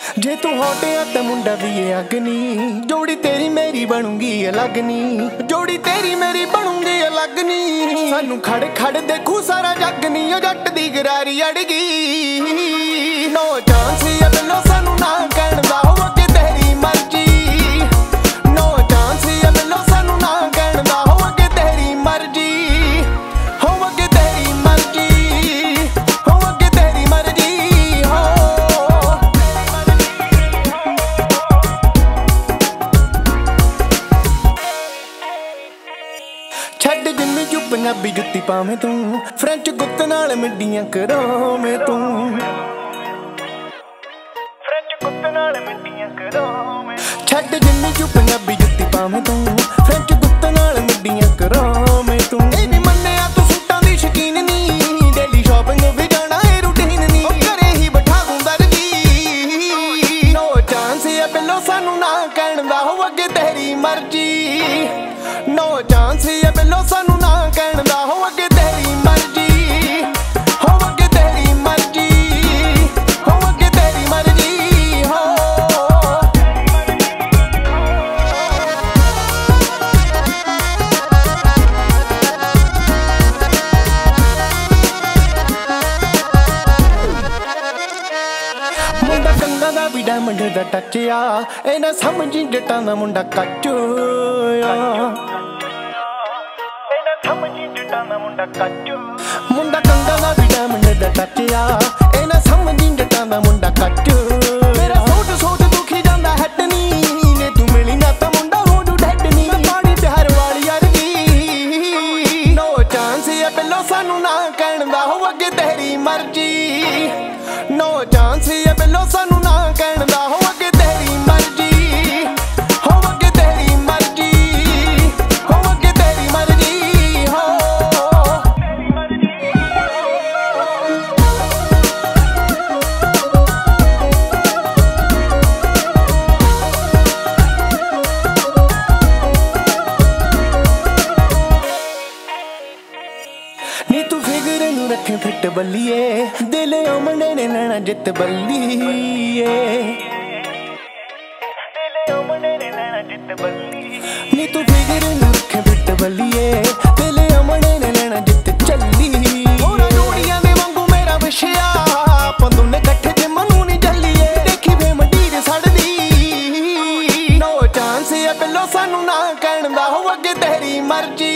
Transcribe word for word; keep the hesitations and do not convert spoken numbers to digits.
जे तू होटिया ते मुंडा भी ये अग्नि, जोड़ी तेरी मेरी बनूंगी अलग नी, जोड़ी तेरी मेरी बनूंगी अलग नी। सानू खड़ खड़ देखू सारा जग नी, ओ जट दी गरारी अड़गी। नो चांस ये बिलो सानू ना कहण दा, हो अगे तेरी मर्जी। नो चांस ये बिलो सानू ना कहण दा, हो अगे तेरी मर्जी, हो अगे तेरी मर्जी, हो अगे तेरी मर्जी हो। छड्ड जिम्मी चू पंजाबी जुत्ती पावें तू, फ्रेंच गुत्त नाल मिड्डियां करावें तू, छड्ड जिम्मी चू पंजाबी जुत्ती पावें तू, फ्रेंच गुत्त नाल मिड्डियां करावें तू। ए नी मन्निया तू सूटां दी शकीन नी, डेली शॉपिंग भी जाना ए रूटीन नी, ओ घरे ही बैठा दूं दर्जी। नो चांस ये बिलो सानू ना कहण दा, हो अगे तेरी मर्जी। नो चांस ये बिलो सानू ना कहण दा, हो अगे तेरी मर्जी, हो अगे तेरी मर्जी, हो अगे तेरी मर्जी हो। मुंडा कंगा दा भी डायमंड दा टच आ, ए ना समझी जटां दा मुंडा कच्च आ। मुंडा कंगा दा भी डायमंड दा टच आ, ए ना समझी जटां दा मुंडा कच्च। मेरा सोच सोच दुखी जांदा हैड नी, जे तू मिली ना तां मुंडा हो जू डैड नी, पानी प्यार वाली अरगी। नो चांस ये बिलो सानू ना कहण दा, हो अगे तेरी मर्जी। नो चांस ये बिलो सानू ना कहण दा, हो अगे तेरी मर्जी, हो अगे तेरी मर्जी, हो अगे तेरी मर्जी हो। नी तू फिगर नू रखे फिट बल्लीए, दिल अमने ने लेना जित बल्लीए। नी तू फिगर नू रखे फिट बल्लीए, दिल अमने ने लेना जित चली। होरा जोड़ियां दे वांगू मेरा विछया, आपां दोने कट्ठे जे मनु नी जल्लीए, देखी वे मंडीर सड़दी। नो चांस ये बिलो सानू ना कहण दा, हो अगे तेरी मर्जी।